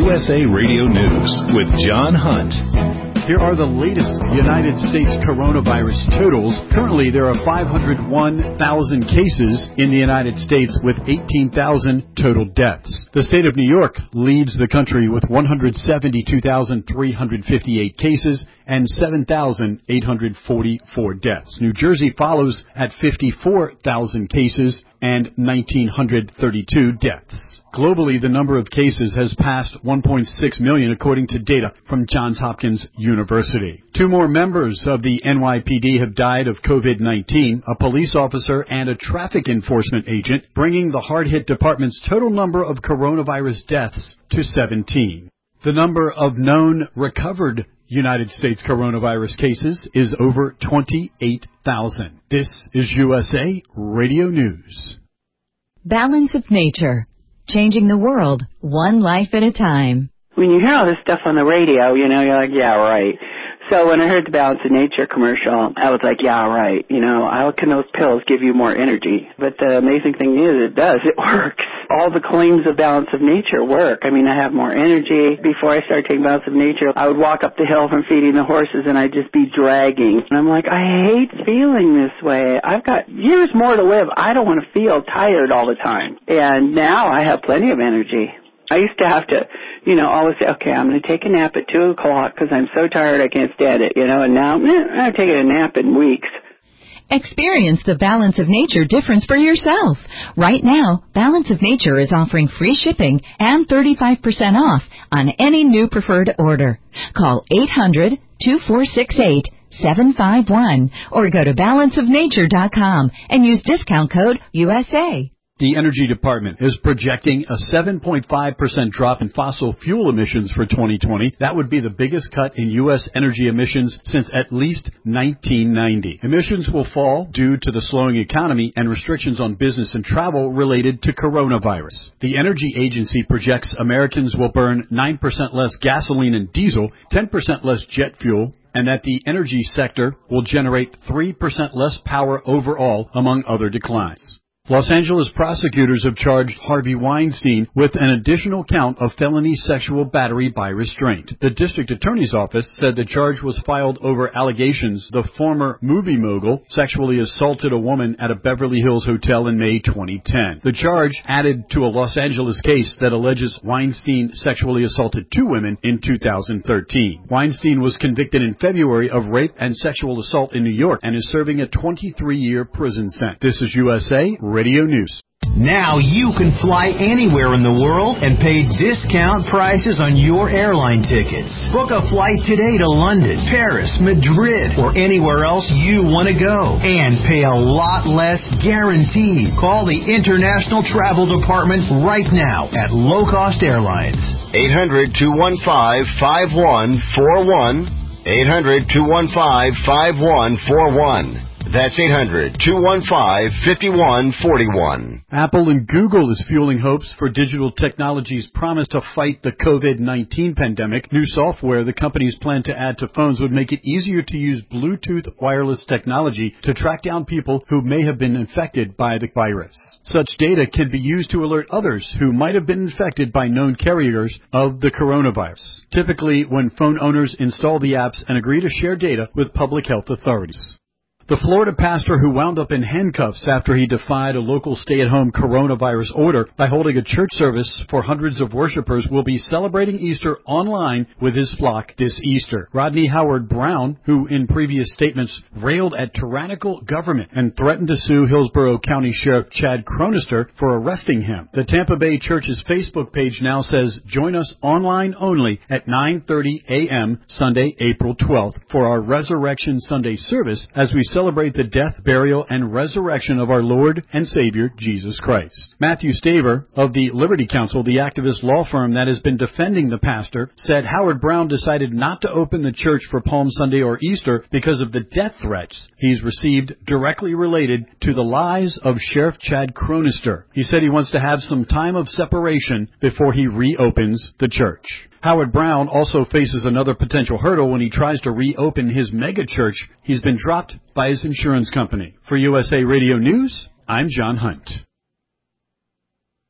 USA Radio News with John Hunt. Here are the latest United States coronavirus totals. Currently, there are 501,000 cases in the United States with 18,000 total deaths. The state of New York leads the country with 172,358 cases and 7,844 deaths. New Jersey follows at 54,000 cases and 1,932 deaths. Globally, the number of cases has passed 1.6 million, according to data from Johns Hopkins University. 2 more members of the NYPD have died of COVID-19, a police officer and a traffic enforcement agent, bringing the hard-hit department's total number of coronavirus deaths to 17. The number of known recovered United States coronavirus cases is over 28,000. This is USA Radio News. Balance of Nature. Changing the world, one life at a time. When you hear all this stuff on the radio, you're like, yeah, right. So when I heard the Balance of Nature commercial, I was like, yeah, right. How can those pills give you more energy? But the amazing thing is, it does. It works. All the claims of Balance of Nature work. I have more energy. Before I started taking Balance of Nature, I would walk up the hill from feeding the horses, and I'd just be dragging. And I'm like, I hate feeling this way. I've got years more to live. I don't want to feel tired all the time. And now I have plenty of energy. I used to have to, always say, okay, I'm going to take a nap at 2 o'clock because I'm so tired I can't stand it, and now I'm taking a nap in weeks. Experience the Balance of Nature difference for yourself. Right now, Balance of Nature is offering free shipping and 35% off on any new preferred order. Call 800-2468-751 or go to balanceofnature.com and use discount code USA. The Energy Department is projecting a 7.5% drop in fossil fuel emissions for 2020. That would be the biggest cut in U.S. energy emissions since at least 1990. Emissions will fall due to the slowing economy and restrictions on business and travel related to coronavirus. The Energy Agency projects Americans will burn 9% less gasoline and diesel, 10% less jet fuel, and that the energy sector will generate 3% less power overall, among other declines. Los Angeles prosecutors have charged Harvey Weinstein with an additional count of felony sexual battery by restraint. The district attorney's office said the charge was filed over allegations the former movie mogul sexually assaulted a woman at a Beverly Hills hotel in May 2010. The charge added to a Los Angeles case that alleges Weinstein sexually assaulted 2 women in 2013. Weinstein was convicted in February of rape and sexual assault in New York and is serving a 23-year prison sentence. This is USA Radio News. Now you can fly anywhere in the world and pay discount prices on your airline tickets. Book a flight today to London, Paris, Madrid, or anywhere else you want to go. And pay a lot less guaranteed. Call the International Travel Department right now at Low Cost Airlines. 800-215-5141. 800-215-5141. That's 800-215-5141. Apple and Google is fueling hopes for digital technology's promise to fight the COVID-19 pandemic. New software the companies plan to add to phones would make it easier to use Bluetooth wireless technology to track down people who may have been infected by the virus. Such data can be used to alert others who might have been infected by known carriers of the coronavirus, typically when phone owners install the apps and agree to share data with public health authorities. The Florida pastor who wound up in handcuffs after he defied a local stay-at-home coronavirus order by holding a church service for hundreds of worshipers will be celebrating Easter online with his flock this Easter. Rodney Howard-Browne, who in previous statements railed at tyrannical government and threatened to sue Hillsborough County Sheriff Chad Cronister for arresting him. The Tampa Bay Church's Facebook page now says, "Join us online only at 9:30 a.m. Sunday, April 12th for our Resurrection Sunday service as we celebrate the death, burial, and resurrection of our Lord and Savior, Jesus Christ." Matthew Staver of the Liberty Counsel, the activist law firm that has been defending the pastor, said Howard-Browne decided not to open the church for Palm Sunday or Easter because of the death threats he's received directly related to the lies of Sheriff Chad Cronister. He said he wants to have some time of separation before he reopens the church. Howard-Browne also faces another potential hurdle when he tries to reopen his mega church. He's been dropped by his insurance company. For USA Radio News, I'm John Hunt.